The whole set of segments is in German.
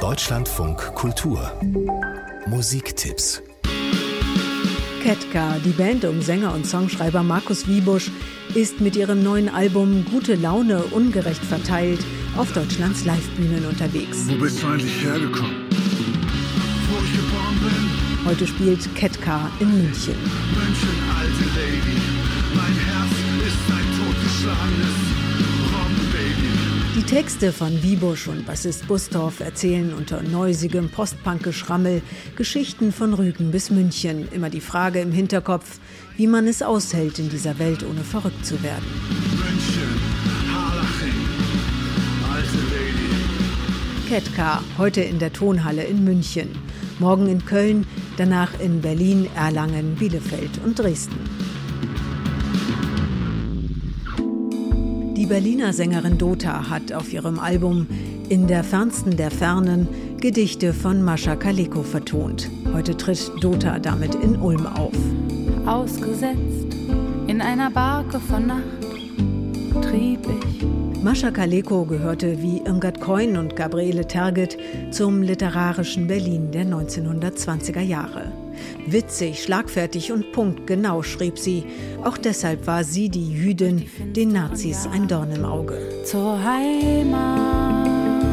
Deutschlandfunk Kultur Musiktipps. Ketka, die Band um Sänger und Songschreiber Markus Wiebusch, ist mit ihrem neuen Album Gute Laune ungerecht verteilt auf Deutschlands Livebühnen unterwegs. Wo bist du eigentlich hergekommen? Wo ich geboren bin? Heute spielt Ketka in München. München, alte Lady, mein Herz ist ein totgeschlagenes Robbenbaby. Die Texte von Wiebusch und Bassist Bustorff erzählen unter neusigem Postpunk-Geschrammel Geschichten von Rügen bis München. Immer die Frage im Hinterkopf, wie man es aushält in dieser Welt, ohne verrückt zu werden. München, Harlaching, alte Lady. Ketka, heute in der Tonhalle in München. Morgen in Köln, danach in Berlin, Erlangen, Bielefeld und Dresden. Die Berliner Sängerin Dota hat auf ihrem Album In der fernsten der Fernen Gedichte von Mascha Kaleko vertont. Heute tritt Dota damit in Ulm auf. Ausgesetzt in einer Barke von Nacht trieb ich. Mascha Kaleko gehörte wie Irmgard Keun und Gabriele Tergit zum literarischen Berlin der 1920er Jahre. Witzig, schlagfertig und punktgenau schrieb sie. Auch deshalb war sie die Jüdin, den Nazis ein Dorn im Auge. Zur Heimat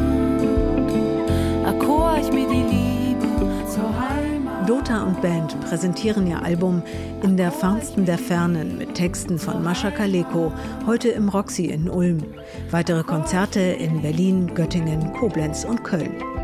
erkor ich mir die Liebe zur Heimat. Dota und Band präsentieren ihr Album In der fernsten der Fernen mit Texten von Mascha Kaleko, heute im Roxy in Ulm. Weitere Konzerte in Berlin, Göttingen, Koblenz und Köln.